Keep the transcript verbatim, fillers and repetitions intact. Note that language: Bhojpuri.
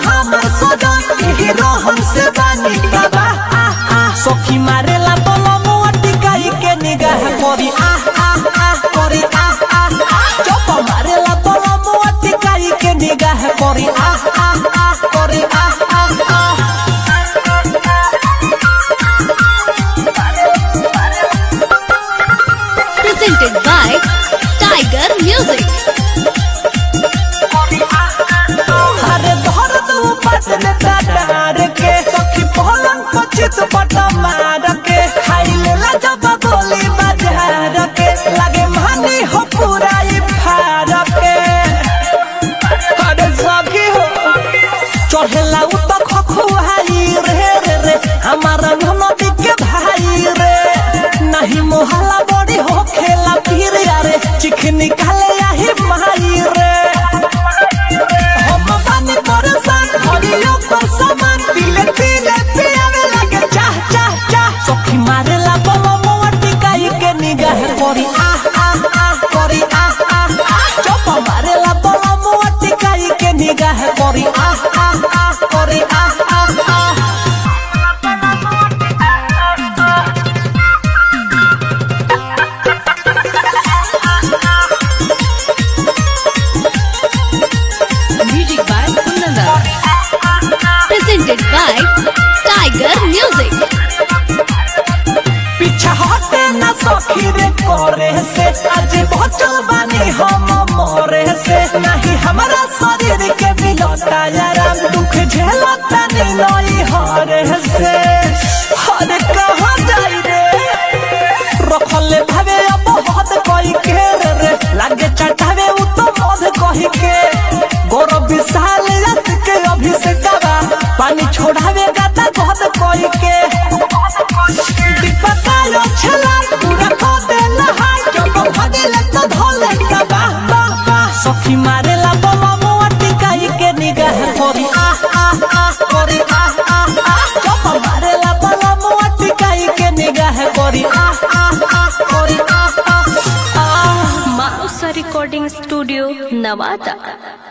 हमर सजन हीरो हमसे बानी बाबा आ आ सखी मारेला बलम अटकाई के निगाह करी आ आ आ करी आ आ जब मारेला बलम अटकाई के निगाह करी आ आ आ करी आ आ आ Presented by Tiger Music. हरे दर्द उपट में डार के सखी पलंग पर चित पट मार के खाई लेला जब गोली बाजार के लगे मानी हो पूरा ई फार के हरे सखी हो चढ़ेला उ तो खखुआई रे रे रे हमारा ननदी के भाई रे नहीं मोहल्ला बड़ी हो खेला फिर यारे चिख निकाले आही माई रे हरियो को समान दिले दिले पियावे लगे चाह चाह चाह सखी मारेला बलम अटकाई के निगाह करी आ आ आ करी आ आ जब मारेला बलम अटकाई के निगाह करी आ आ आ करी आ आ आ Music by Kunanda. Presented by Tiger Music. पीछा हटे न सखी रे करे से आज बचल बानी हम मोरे से नहीं हमारा शरीर के बिलता यार दुख झेलता नहीं नई हरे से हर कहाँ जाई रे रखले भावे अब हद कोई के रे लागे चढ़ावे उ तो मध कहि के गौरव विशाल रस के अभिषेक पानी छोड़ावे गाता गद कोई के दीपकायो छला पूरा खो दे नहाय जब भगले तो धोले का बा बा बा सखी मारेला बलम अटकाई के निगाह करी आ आ आ करी आ आ आ जब मारेला बलम अटकाई के निगाह करी आ आ आ करी आ आ आ Mausa Recording Studio, Navata.